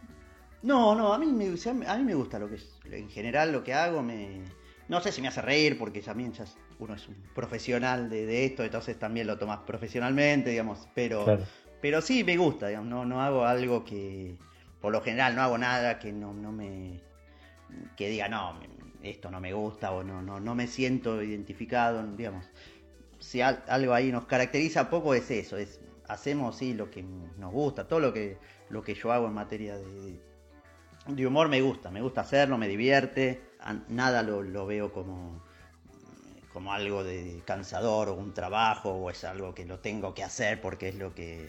No, no, a mí, me, a mí me gusta lo que es, en general lo que hago, me... No sé si me hace reír, porque también ya uno es un profesional de, de esto, entonces también lo tomas profesionalmente, digamos, pero, claro. pero sí me gusta, digamos, no, no hago algo que... Por lo general no hago nada que no, no me que diga no, esto no me gusta o no, no, no me siento identificado, digamos. Si al, algo ahí nos caracteriza poco es eso, es hacemos sí lo que nos gusta, todo lo que lo que yo hago en materia de, de humor me gusta, me gusta hacerlo, me divierte, nada lo, lo veo como como algo de cansador o un trabajo o es algo que lo tengo que hacer porque es lo que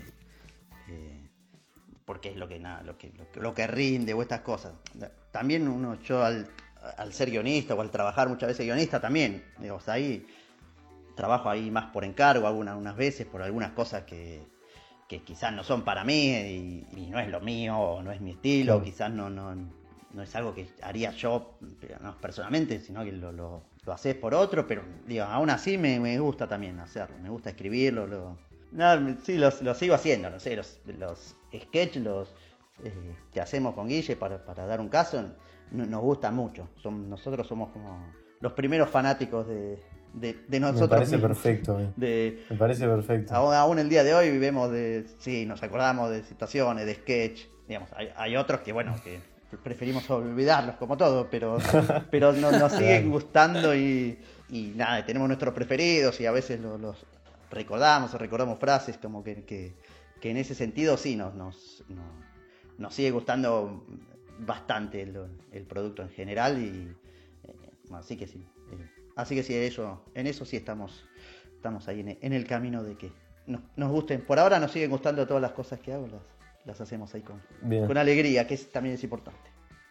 eh, porque es lo que nada, lo que, lo que lo que rinde o estas cosas. También uno, yo al, al ser guionista o al trabajar muchas veces guionista también, digo, o sea, ahí trabajo ahí más por encargo algunas unas veces por algunas cosas que, que quizás no son para mí y, y no es lo mío o no es mi estilo, claro. quizás no, no, no es algo que haría yo no personalmente, sino que lo, lo, lo haces por otro, pero digo, aún así me, me gusta también hacerlo, me gusta escribirlo, lo, no, sí, lo, lo sigo haciendo, no sé, los, los sketch los eh, que hacemos con Guille para, para dar un caso no, nos gustan mucho. Son, nosotros somos como los primeros fanáticos de, de, de nosotros. Me parece mismos. perfecto. Eh. De, Me parece perfecto. Aún, aún el día de hoy vivimos de, sí, nos acordamos de situaciones, de sketch. Digamos, hay, hay otros que bueno que preferimos olvidarlos como todo, pero, pero no, nos siguen claro. gustando y, y nada, tenemos nuestros preferidos y a veces los, los recordamos o recordamos frases como que, que, que en ese sentido sí nos, nos, nos, nos sigue gustando bastante el, el producto en general y eh, así que sí eh, así que sí eso, en eso sí estamos estamos ahí en, en el camino de que nos, nos gusten. Por ahora nos siguen gustando todas las cosas que hago, las, las hacemos ahí con, con alegría, que es, también es importante.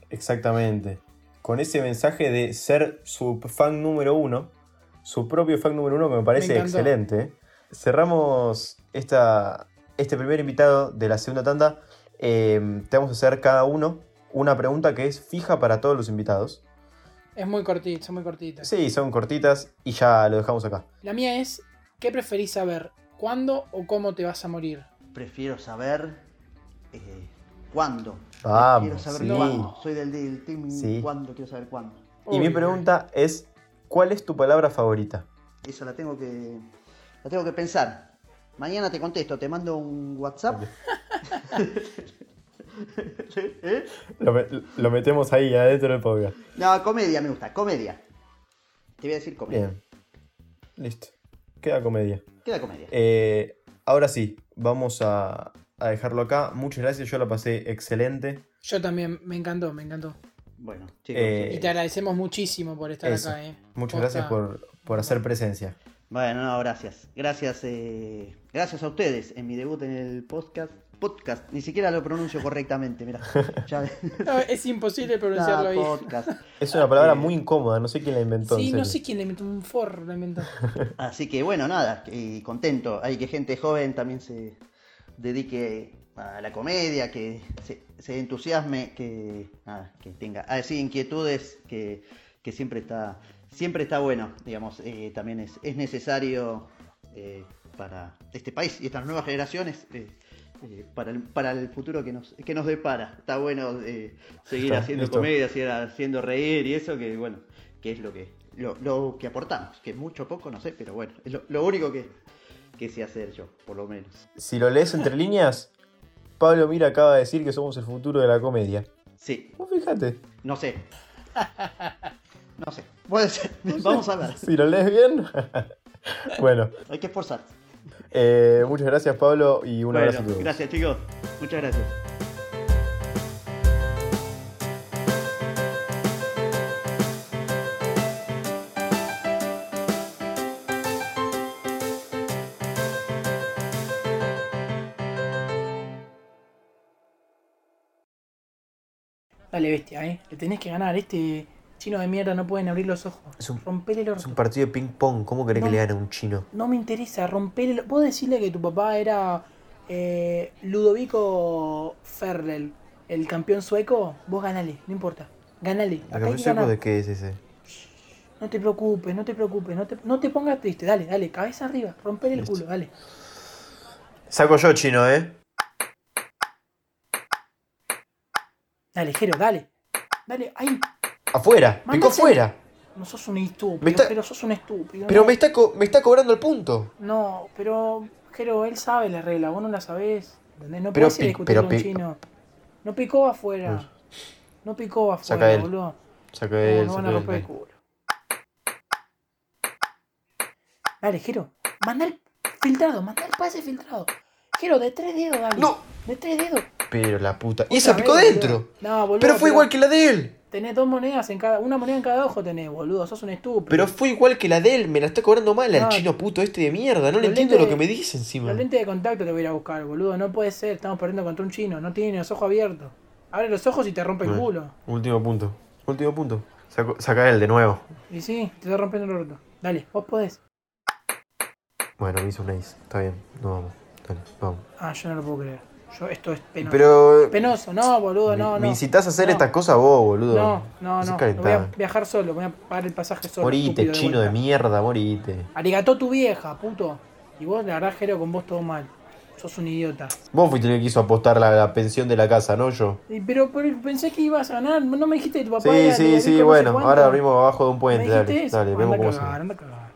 Exactamente. Con ese mensaje de ser su fan número uno, su propio fan número uno, que me parece Me encantó. excelente. Cerramos esta, este primer invitado de la segunda tanda. Eh, te vamos a hacer cada uno una pregunta que es fija para todos los invitados. Es muy cortita, son muy cortitas. Sí, son cortitas y ya lo dejamos acá. La mía es, ¿qué preferís saber? ¿Cuándo o cómo te vas a morir? Prefiero saber eh, cuándo. Vamos, Quiero saber sí. cuándo. Soy del, del team Sí. cuándo, quiero saber cuándo. Y mi Uy, pregunta es, ¿cuál es tu palabra favorita? Eso la tengo que la tengo que pensar. Mañana te contesto, te mando un WhatsApp. ¿Eh? Lo, me- lo metemos ahí, adentro del podcast. No, comedia me gusta, comedia. Te voy a decir comedia. Bien. Listo. Queda comedia. Queda comedia. Eh, ahora sí, vamos a, a dejarlo acá. Muchas gracias, yo la pasé excelente. Yo también, me encantó, me encantó. Bueno, chicos. Eh, Y te agradecemos muchísimo por estar Eso. acá, eh. Muchas Posta. gracias por, por hacer presencia. Bueno, no, gracias. Gracias, eh, gracias a ustedes en mi debut en el podcast. Podcast, ni siquiera lo pronuncio correctamente, mira. Ya... No, es imposible pronunciarlo Ah, bien. podcast. Es una palabra Eh, muy incómoda, no sé quién la inventó. en Sí, no serio. sé quién le inventó un forro, le inventó. Así que bueno, nada, y contento. Hay que gente joven también se dedique a la comedia, que se, se entusiasme, que nada, que tenga así inquietudes, que, que siempre está siempre está bueno, digamos, eh, también es, es necesario eh, para este país y estas nuevas generaciones. Eh, eh, para, el, para el futuro que nos, que nos depara. Está bueno eh, seguir Está, haciendo listo. comedia, seguir haciendo reír y eso que bueno, que es lo que lo, lo que aportamos, que mucho o poco, no sé, pero bueno, es lo, lo único que, que sé hacer yo, por lo menos. Si lo lees entre líneas, Pablo Mira acaba de decir que somos el futuro de la comedia. Sí, Vos fíjate. no sé. No sé, puede ser, vamos a ver. Si lo lees bien. Bueno, Hay que esforzarse. eh, muchas gracias Pablo y un Bueno, abrazo a todos. gracias chicos, muchas gracias. Dale, bestia, eh. Le tenés que ganar. Este chino de mierda no pueden abrir los ojos. Es un- Rompele el orto. Es un partido de ping pong, ¿cómo querés No. que le gane a un chino? No me interesa, rompele el... Vos decirle que tu papá era eh, Ludovico Ferrell, el campeón sueco. Vos ganale, no importa. Ganale. ¿El Acá hay campeón que sueco ganar. de qué es ese? No te preocupes, no te preocupes. No te, no te pongas triste. Dale, dale. Cabeza arriba. Rompele el Listo. culo, dale. Saco yo chino, ¿eh? Dale, Jero, dale. Dale, ahí. Afuera, picó Mándase- afuera. No sos un estúpido, Me está- Jero, sos un estúpido. Pero no. me está, co- me está cobrando el punto. No, pero Jero, él sabe la regla, vos no la sabés. ¿Entendés? No Pero podés ir a pi- discutir pero con un pi- chino. No picó afuera. Pues, No picó saca afuera, él. boludo. Saca No, él, no van a saca romper el él. culo. Dale, Jero. Manda el filtrado, manda el pase filtrado. Jero, de tres dedos, dale. No. De tres dedos. Pero la puta. Otra Y esa picó vez, dentro. boludo. No, boludo. Pero fue igual que la de él. Tenés dos monedas en cada. Una moneda en cada ojo tenés, boludo. Sos un estúpido. Pero fue igual que la de él. Me la está cobrando mal al No. chino puto este de mierda. No Los le entiendo lentes lo de- que me dice encima. Los lentes de contacto te voy a ir a buscar, boludo. No puede ser. Estamos perdiendo contra un chino. No tiene los ojos abiertos. Abre los ojos y te rompe el Bueno, culo. Último punto. Último punto. Saco- saca él de nuevo. Y sí, te está rompiendo el orto. Dale, vos podés. Bueno, me hizo un ace. Está bien. No vamos. Dale, vamos. Ah, yo no lo puedo creer. Yo, esto es penoso. Pero. Penoso, no, boludo, me, no, no. me incitas a hacer No. estas cosas vos, boludo. No, no, Hacés no. calentar. Voy a viajar solo, voy a pagar el pasaje solo. Morite, estúpido, chino de vuelta. mierda, morite. Arigató tu vieja, puto. Y vos, la verdad, Jero, con vos todo mal. Sos un idiota. Vos fuiste el que quiso apostar la, la pensión de la casa, no yo. Y, pero, pero pensé que ibas a ganar. No me dijiste que tu papá Sí, era sí, Ludovico sí, no sé bueno. cuánto. Ahora abrimos abajo de un ¿Me puente, dijiste dale. eso? Dale, Anda vemos a cómo se. cagar, anda a cagar.